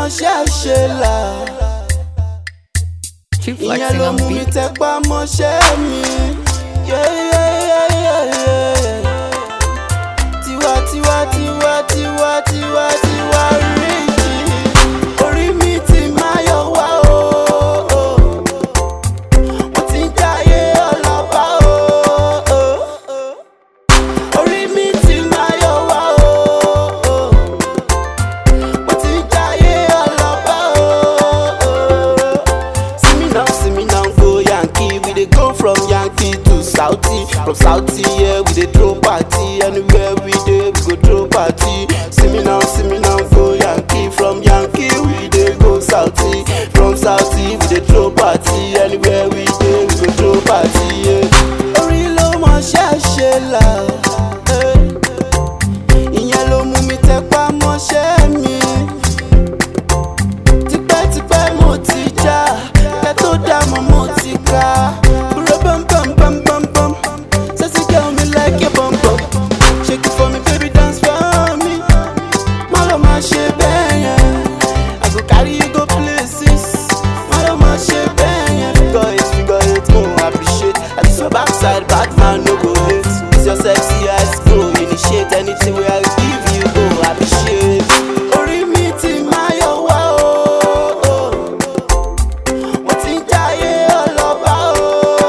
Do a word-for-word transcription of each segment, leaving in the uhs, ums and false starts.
mọṣẹ́ ṣe là. Ìyẹn ló mú mi tẹpá mọṣẹ́ mi. Tiwa tiwa tiwa tiwa tiwa tiwa ríjì. Orí mi ti máa yọ wá o. Mo ti ń jayé ọlọ́ba o. Orí mi ti máa yọ wá o. Mo ti ń jayé ọlọ́ba o. See me now, see me now, go Yankee. We dey go from Yankee to Saudi. From Saudi, yeah, we dey throw party. Anywhere we dey, we go throw party. See me now, see me now, go Yankee. From Yankee, we dey go Saudi. From Saudi, we dey throw party. Anywhere we dey, we go throw party. Yeah. Orí ló mọṣẹ́ ṣe là. Ìyẹn ló mú mi tẹpá mọṣẹ́ mi. Tipẹ́tipẹ́ mo ti já, kẹ́ tó dá mọ́ mo ti ká. Bùrọ̀ bam bam bam bam bam. Sexy girl me like a bum bum. Shake it for me, baby, dance for me. Malo ma ṣe bẹ́ẹ̀ yẹn. I go carry you go places. Malo ma ṣe bẹ́ẹ̀ yẹn. Figure eight, figure eight, mo appreciate. At least your backside, bad man no go hate. It's your sexy eyes go initiate. Anything wey I give you go appreciate. Orí mi ti máa yọ wá o. Mo ti ń jayé ọlọ́ba o.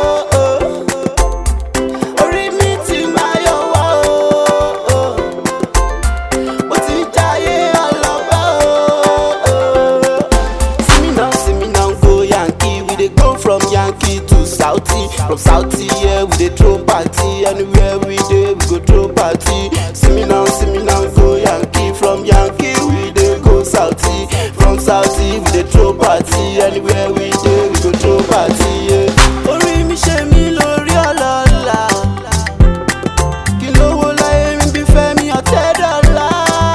Orí mi ti máa yọ wá o. Mo ti ń jayé ọlọ́ba o. See me now, see me now, go Yankee. We dey go from Yankee to Saudi. From Saudi, yeah, we dey throw party. Anywhere we dey, we go throw party. See me now, see me now, go Yankee. From Yankee, we dey go Saudi. From Saudi, we dey throw party. Anywhere we dey, we go throw party. Yeah. Orí mi ṣe mí lórí ọlọ́lá. Kí lówó láyé mi bí Fẹ́mi Ọ̀tẹ́dọ́lá.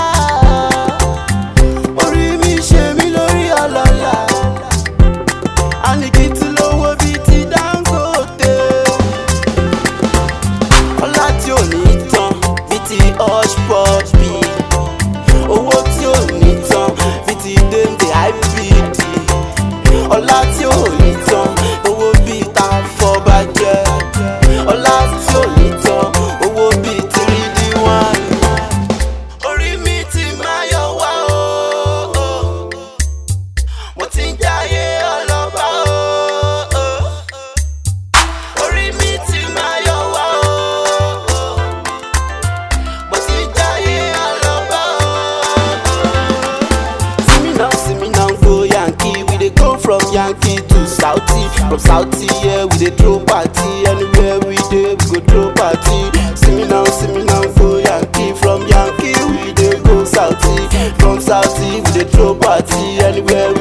Orí mi ṣe mí lórí ọlọ́lá. Àníkí tí lówó bí ti Dangote. Ọlá tí ò ní tán bí ti Hush Puppy. Owó tí ò ní tán bí ti Dende I P D. Ọlá tí ò ní tán owó bí ta fọbajẹ́. Ọlá tí ò ní tán owó bí three D one. Orí mi ti máa yọ wá o. Mo ti ń jayé ọlọ́ba o. Orí mi ti máa yọ wá o. Mo ti ń jayé ọlọ́ba o. See me now, see me now, go Yankee. We dey go from Yankee to Saudi. From Saudi, yeah, we dey throw party. Anywhere we dey, we go throw party. See me now, see me now, go Yankee. From Yankee, we dey go Saudi. From Saudi, we dey throw party. Anywhere